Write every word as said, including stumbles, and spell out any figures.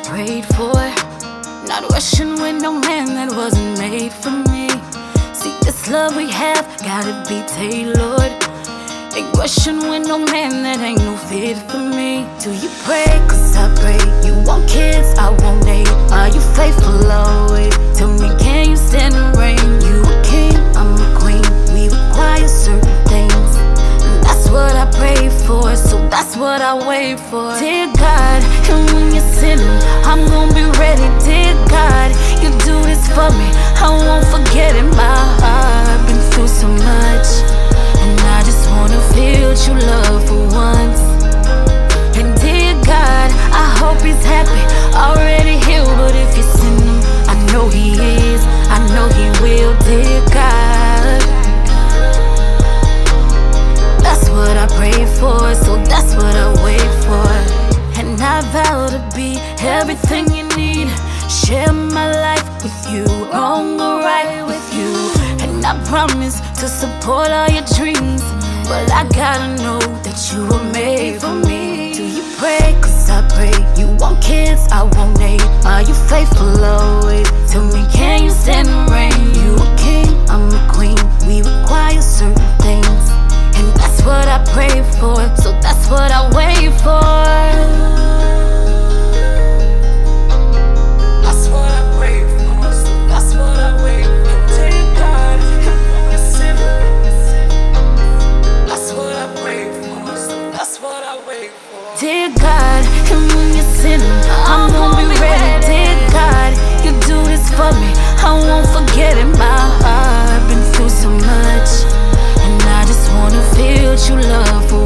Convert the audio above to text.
prayed for. Not rushing with no man that wasn't made for me. See, this love we have gotta be tailored. Ain't rushing with no man that ain't no fit for me. Do you pray? Cause I pray. You want kids, I want eight. Are you faithful always? Tell me, can you stand the rain? You a king, I'm a queen. We require certain things, and that's what I pray for. So that's what I wait for. Dear God, and when you're sinning, I'm gonna be ready. Dear God, you do this for me, I won't forget it. My heart been through so much, and I just wanna feel true love for once. And dear God, I hope he's happy, already healed. But if you send him, I know he is, I know he will. Dear God, that's what I pray for, so that's what I wait for. And I vow to be everything you need, share my life with you, wrong or right with you. And I promise to support all your dreams, but I gotta know that you were made for me. Do you pray? Cause I pray. You want kids, I want eight. Are you faithful always? Tell me, can you stand the rain? You a king, I'm a queen. We require certain things, and that's what I pray for, so that's what I wait for. That's what I pray for, so that's what I wait for. Dear God, that's what I pray for, so that's what I wait for. Dear God, and when you're sinning, I'm gonna be ready. Dear God, you do this for me, I won't forget it. My heart been through so much, and I just wanna feel true love for